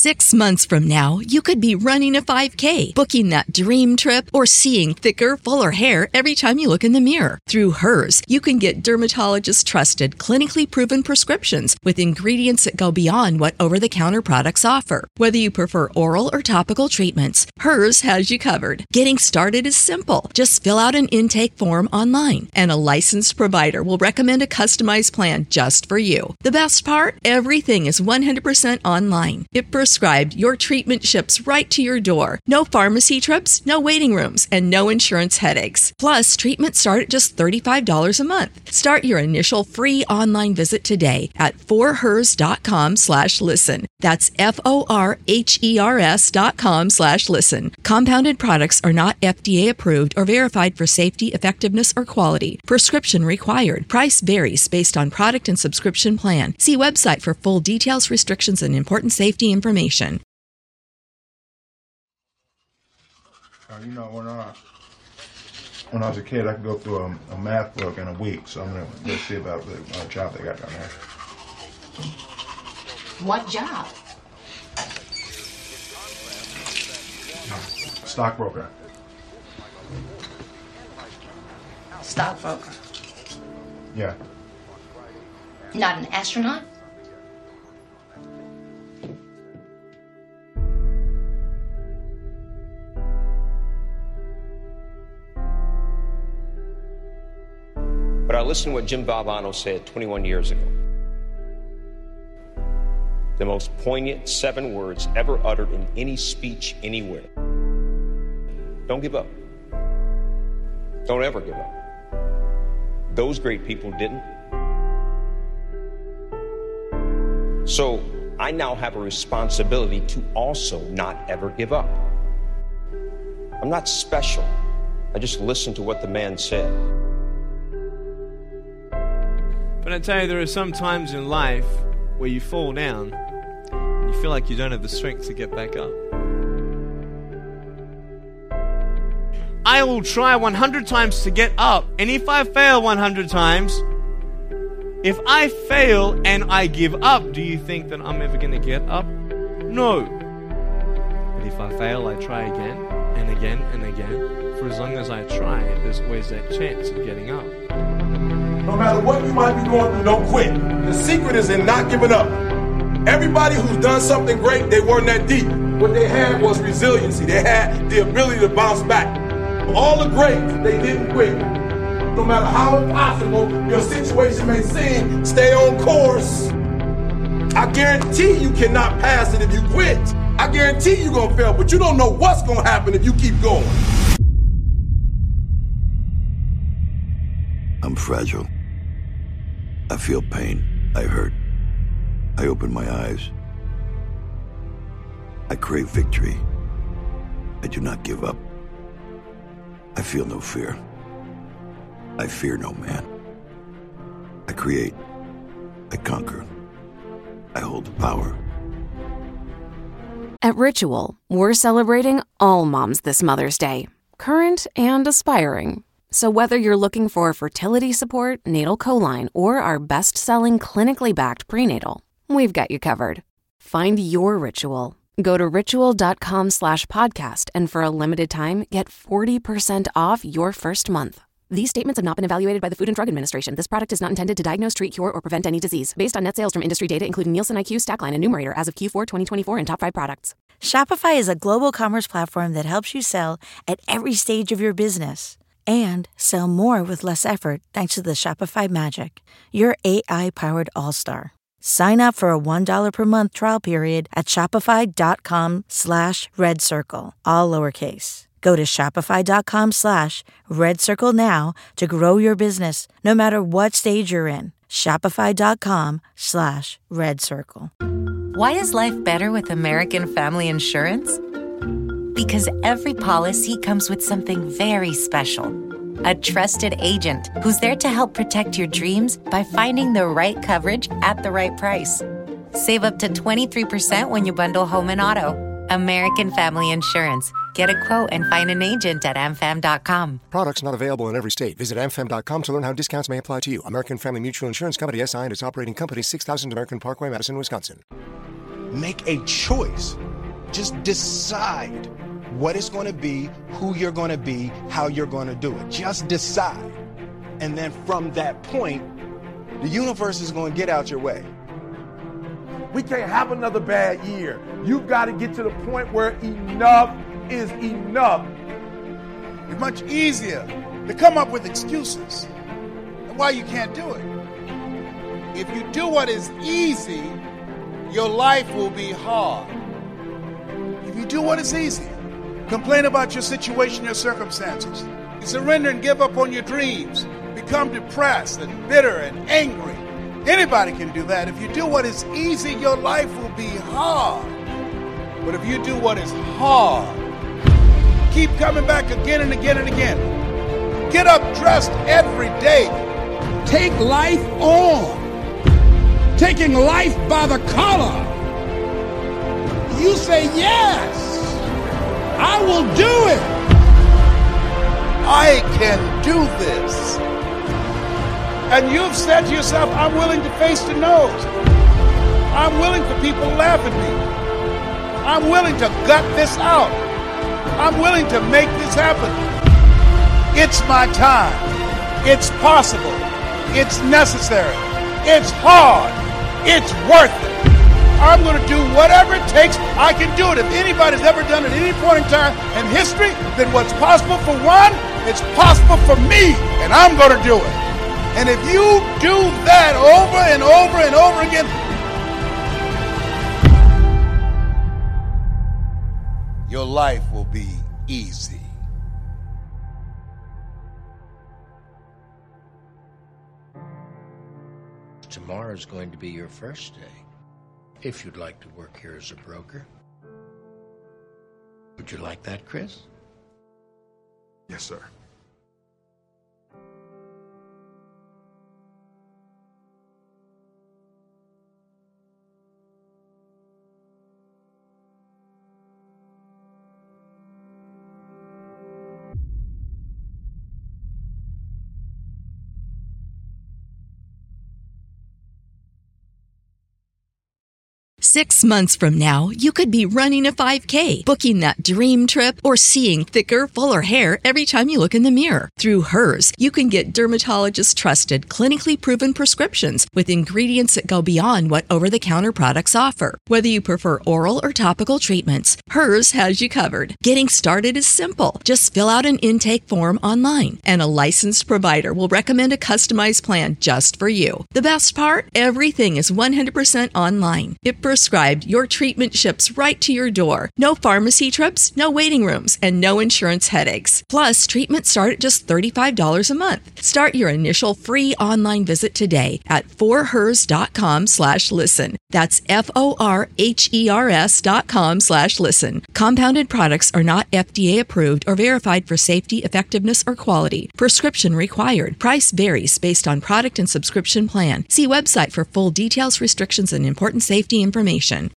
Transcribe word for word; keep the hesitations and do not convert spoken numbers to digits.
Six months from now, you could be running a five K, booking that dream trip, or seeing thicker, fuller hair every time you look in the mirror. Through Hers, you can get dermatologist-trusted, clinically proven prescriptions with ingredients that go beyond what over-the-counter products offer. Whether you prefer oral or topical treatments, Hers has you covered. Getting started is simple. Just fill out an intake form online, and a licensed provider will recommend a customized plan just for you. The best part? Everything is one hundred percent online. If prescribed, your treatment ships right to your door. No pharmacy trips, no waiting rooms, and no insurance headaches. Plus, treatments start at just thirty-five dollars a month. Start your initial free online visit today at forhers.com slash listen. That's F-O-R-H-E-R-S dot com slash listen. Compounded products are not F D A approved or verified for safety, effectiveness, or quality. Prescription required. Price varies based on product and subscription plan. See website for full details, restrictions, and important safety information. Uh, you know, when I, when I was a kid, I could go through a, a math book in a week, so I'm going to go see about the uh, job they got down there. What job? Stockbroker. Stockbroker. Yeah. Not an astronaut? But I listened to what Jim Valvano said twenty-one years ago. The most poignant seven words ever uttered in any speech anywhere. Don't give up. Don't ever give up. Those great people didn't. So I now have a responsibility to also not ever give up. I'm not special. I just listened to what the man said. But I tell you, there are some times in life where you fall down and you feel like you don't have the strength to get back up. I will try one hundred times to get up, and if I fail one hundred times, if I fail and I give up, do you think that I'm ever going to get up? No. But if I fail, I try again and again and again. For as long as I try, there's always that chance of getting up. No matter what you might be going through, don't quit. The secret is in not giving up. Everybody who's done something great, they weren't that deep. What they had was resiliency. They had the ability to bounce back. All the greats, they didn't quit. No matter how impossible your situation may seem, stay on course. I guarantee you cannot pass it if you quit. I guarantee you're going to fail, but you don't know what's going to happen if you keep going. I'm fragile. I feel pain. I hurt. I open my eyes. I crave victory. I do not give up. I feel no fear. I fear no man. I create. I conquer. I hold the power. At Ritual, we're celebrating all moms this Mother's Day, current and aspiring. So whether you're looking for fertility support, natal choline, or our best-selling clinically backed prenatal, we've got you covered. Find your Ritual. Go to ritual.com slash podcast and for a limited time, get forty percent off your first month. These statements have not been evaluated by the Food and Drug Administration. This product is not intended to diagnose, treat, cure, or prevent any disease. Based on net sales from industry data, including Nielsen I Q, Stackline, and Numerator as of Q four twenty twenty-four and top five products. Shopify is a global commerce platform that helps you sell at every stage of your business and sell more with less effort thanks to the Shopify Magic, your A I-powered all-star. Sign up for a one dollar per month trial period at shopify.com slash red circle, all lowercase. Go to shopify.com slash red circle now to grow your business no matter what stage you're in. Shopify.com slash red circle. Why is life better with American Family Insurance? Because every policy comes with something very special. A trusted agent who's there to help protect your dreams by finding the right coverage at the right price. Save up to twenty-three percent when you bundle home and auto. American Family Insurance. Get a quote and find an agent at a m fam dot com. Products not available in every state. Visit a m fam dot com to learn how discounts may apply to you. American Family Mutual Insurance Company, S I and its operating company, six thousand American Parkway, Madison, Wisconsin. make a choice. Just decide what it's going to be, who you're going to be, how you're going to do it. Just decide. And then from that point, the universe is going to get out your way. We can't have another bad year. You've got to get to the point where enough is enough. It's much easier to come up with excuses and why you can't do it. If you do what is easy, your life will be hard. If you do what is easy, complain about your situation, your circumstances, you surrender and give up on your dreams, become depressed and bitter and angry. Anybody can do that. If you do what is easy, your life will be hard. But if you do what is hard, keep coming back again and again and again. Get up dressed every day. Take life on. Taking life by the collar. You say, yes, I will do it. I can do this. And you've said to yourself, I'm willing to face the nose. I'm willing for people to laugh at me. I'm willing to gut this out. I'm willing to make this happen. It's my time. It's possible. It's necessary. It's hard. It's worth it. I'm going to do whatever it takes. I can do it. If anybody's ever done it at any point in time in history, then what's possible for one, it's possible for me, and I'm going to do it. And if you do that over and over and over again, your life will be easy. Tomorrow's going to be your first day, if you'd like to work here as a broker. Would you like that, Chris? Yes, sir. Six months from now, you could be running a five K, booking that dream trip, or seeing thicker, fuller hair every time you look in the mirror. Through Hers, you can get dermatologist-trusted, clinically proven prescriptions with ingredients that go beyond what over-the-counter products offer. Whether you prefer oral or topical treatments, Hers has you covered. Getting started is simple. Just fill out an intake form online, and a licensed provider will recommend a customized plan just for you. The best part? Everything is one hundred percent online. It prescribed, your treatment ships right to your door. No pharmacy trips, no waiting rooms, and no insurance headaches. Plus, treatments start at just thirty-five dollars a month. Start your initial free online visit today at forhers.com slash listen. That's F-O-R-H-E-R-S dot com slash listen. Compounded products are not F D A approved or verified for safety, effectiveness, or quality. Prescription required. Price varies based on product and subscription plan. See website for full details, restrictions, and important safety information.